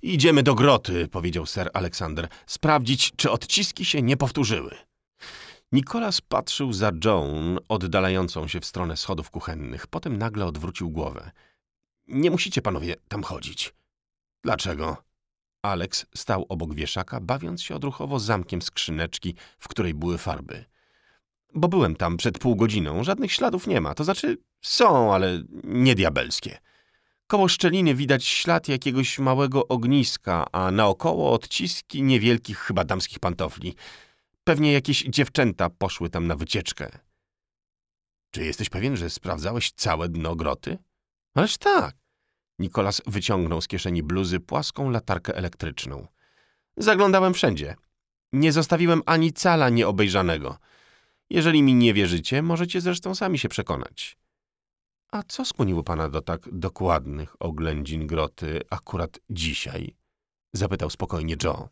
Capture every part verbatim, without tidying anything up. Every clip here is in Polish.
Idziemy do groty, powiedział Sir Aleksander, sprawdzić, czy odciski się nie powtórzyły. Nicholas patrzył za Joan, oddalającą się w stronę schodów kuchennych. Potem nagle odwrócił głowę. Nie musicie panowie tam chodzić. Dlaczego? Alex stał obok wieszaka, bawiąc się odruchowo zamkiem skrzyneczki, w której były farby. Bo byłem tam przed pół godziną, żadnych śladów nie ma. To znaczy są, ale nie diabelskie. Koło szczeliny widać ślad jakiegoś małego ogniska, a naokoło odciski niewielkich chyba damskich pantofli. Pewnie jakieś dziewczęta poszły tam na wycieczkę. Czy jesteś pewien, że sprawdzałeś całe dno groty? Ależ tak. Nicholas wyciągnął z kieszeni bluzy płaską latarkę elektryczną. Zaglądałem wszędzie. Nie zostawiłem ani cala nieobejrzanego. Jeżeli mi nie wierzycie, możecie zresztą sami się przekonać. A co skłoniło pana do tak dokładnych oględzin groty akurat dzisiaj? Zapytał spokojnie Joe.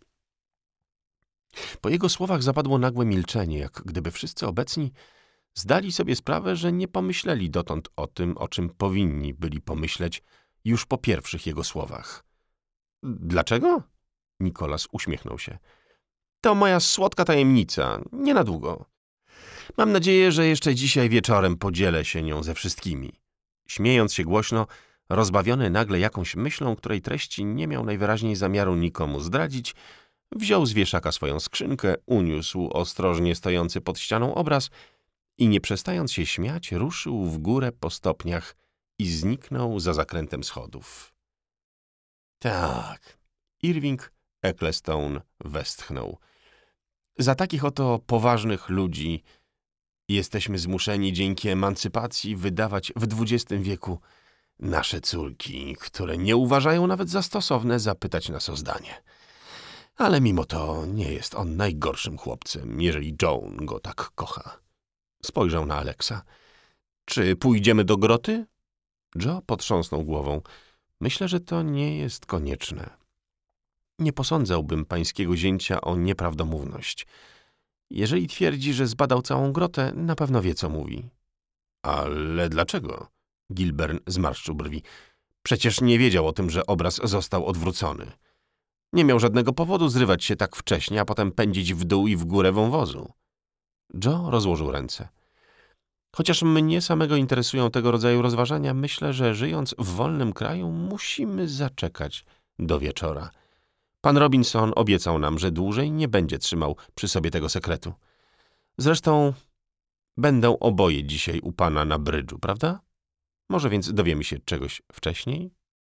Po jego słowach zapadło nagłe milczenie, jak gdyby wszyscy obecni zdali sobie sprawę, że nie pomyśleli dotąd o tym, o czym powinni byli pomyśleć już po pierwszych jego słowach. Dlaczego? Nicholas uśmiechnął się. To moja słodka tajemnica, nie na długo. Mam nadzieję, że jeszcze dzisiaj wieczorem podzielę się nią ze wszystkimi. Śmiejąc się głośno, rozbawiony nagle jakąś myślą, której treści nie miał najwyraźniej zamiaru nikomu zdradzić, wziął z wieszaka swoją skrzynkę, uniósł ostrożnie stojący pod ścianą obraz i nie przestając się śmiać, ruszył w górę po stopniach i zniknął za zakrętem schodów. Tak, Irving Ecclestone westchnął. Za takich oto poważnych ludzi jesteśmy zmuszeni dzięki emancypacji wydawać w dwudziestym wieku nasze córki, które nie uważają nawet za stosowne zapytać nas o zdanie. Ale mimo to nie jest on najgorszym chłopcem, jeżeli Joan go tak kocha. Spojrzał na Alexa. Czy pójdziemy do groty? Joe potrząsnął głową. Myślę, że to nie jest konieczne. Nie posądzałbym pańskiego zięcia o nieprawdomówność. Jeżeli twierdzi, że zbadał całą grotę, na pewno wie, co mówi. Ale dlaczego? Gilbern zmarszczył brwi. Przecież nie wiedział o tym, że obraz został odwrócony. Nie miał żadnego powodu zrywać się tak wcześnie, a potem pędzić w dół i w górę wąwozu. Joe rozłożył ręce. Chociaż mnie samego interesują tego rodzaju rozważania, myślę, że żyjąc w wolnym kraju musimy zaczekać do wieczora. Pan Robinson obiecał nam, że dłużej nie będzie trzymał przy sobie tego sekretu. Zresztą będą oboje dzisiaj u pana na brydżu, prawda? Może więc dowiemy się czegoś wcześniej?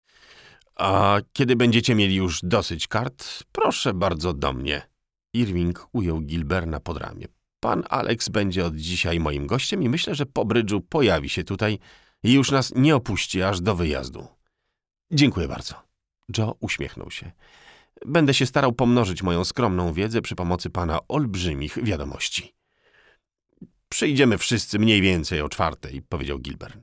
A kiedy będziecie mieli już dosyć kart, proszę bardzo do mnie. Irving ujął Gilberna pod ramię. Pan Alex będzie od dzisiaj moim gościem i myślę, że po brydżu pojawi się tutaj i już nas nie opuści aż do wyjazdu. Dziękuję bardzo. Joe uśmiechnął się. Będę się starał pomnożyć moją skromną wiedzę przy pomocy pana olbrzymich wiadomości. Przyjdziemy wszyscy mniej więcej o czwartej, powiedział Gilbern.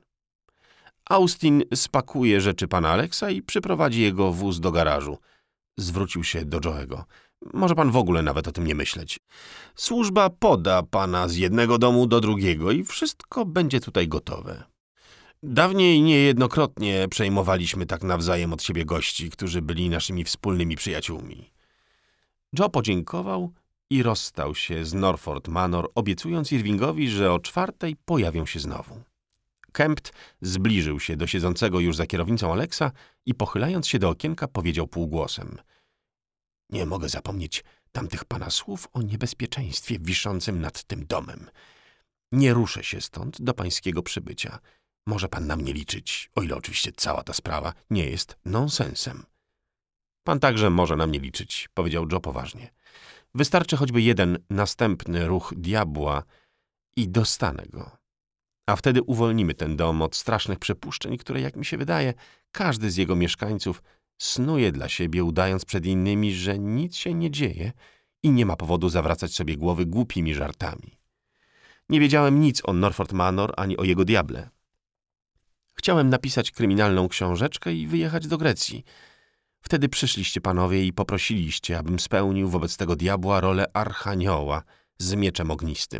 Austin spakuje rzeczy pana Alexa i przyprowadzi jego wóz do garażu. Zwrócił się do Joe'ego. Może pan w ogóle nawet o tym nie myśleć. Służba poda pana z jednego domu do drugiego i wszystko będzie tutaj gotowe. Dawniej niejednokrotnie przejmowaliśmy tak nawzajem od siebie gości, którzy byli naszymi wspólnymi przyjaciółmi. Joe podziękował i rozstał się z Norfolk Manor, obiecując Irvingowi, że o czwartej pojawią się znowu. Kempt zbliżył się do siedzącego już za kierownicą Alexa i pochylając się do okienka powiedział półgłosem. Nie mogę zapomnieć tamtych pana słów o niebezpieczeństwie wiszącym nad tym domem. Nie ruszę się stąd do pańskiego przybycia. Może pan na mnie liczyć, o ile oczywiście cała ta sprawa nie jest nonsensem. Pan także może na mnie liczyć, powiedział Joe poważnie. Wystarczy choćby jeden następny ruch diabła i dostanę go. A wtedy uwolnimy ten dom od strasznych przypuszczeń, które, jak mi się wydaje, każdy z jego mieszkańców snuje dla siebie, udając przed innymi, że nic się nie dzieje i nie ma powodu zawracać sobie głowy głupimi żartami. Nie wiedziałem nic o Norfolk Manor ani o jego diable. Chciałem napisać kryminalną książeczkę i wyjechać do Grecji. Wtedy przyszliście panowie i poprosiliście, abym spełnił wobec tego diabła rolę archanioła z mieczem ognistym.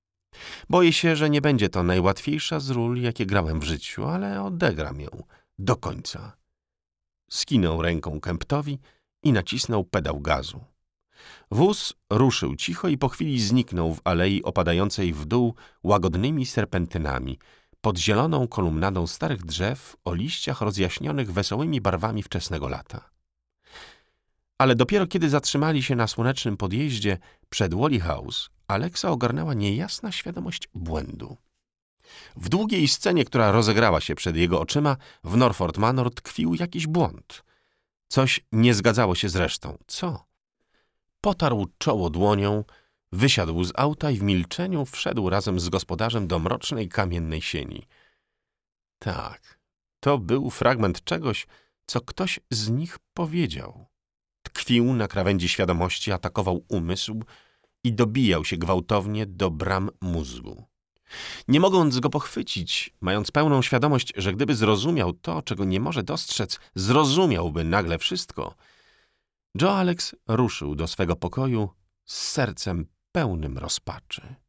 Boję się, że nie będzie to najłatwiejsza z ról, jakie grałem w życiu, ale odegram ją do końca. Skinął ręką Kemptowi i nacisnął pedał gazu. Wóz ruszył cicho i po chwili zniknął w alei opadającej w dół łagodnymi serpentynami, pod zieloną kolumnadą starych drzew o liściach rozjaśnionych wesołymi barwami wczesnego lata. Ale dopiero kiedy zatrzymali się na słonecznym podjeździe przed Wally House, Alexa ogarnęła niejasna świadomość błędu. W długiej scenie, która rozegrała się przed jego oczyma, w Norfolk Manor tkwił jakiś błąd. Coś nie zgadzało się z resztą. Co? Potarł czoło dłonią, wysiadł z auta i w milczeniu wszedł razem z gospodarzem do mrocznej kamiennej sieni. Tak, to był fragment czegoś, co ktoś z nich powiedział. Tkwił na krawędzi świadomości, atakował umysł i dobijał się gwałtownie do bram mózgu. Nie mogąc go pochwycić, mając pełną świadomość, że gdyby zrozumiał to, czego nie może dostrzec, zrozumiałby nagle wszystko, Joe Alex ruszył do swego pokoju z sercem pełnym rozpaczy.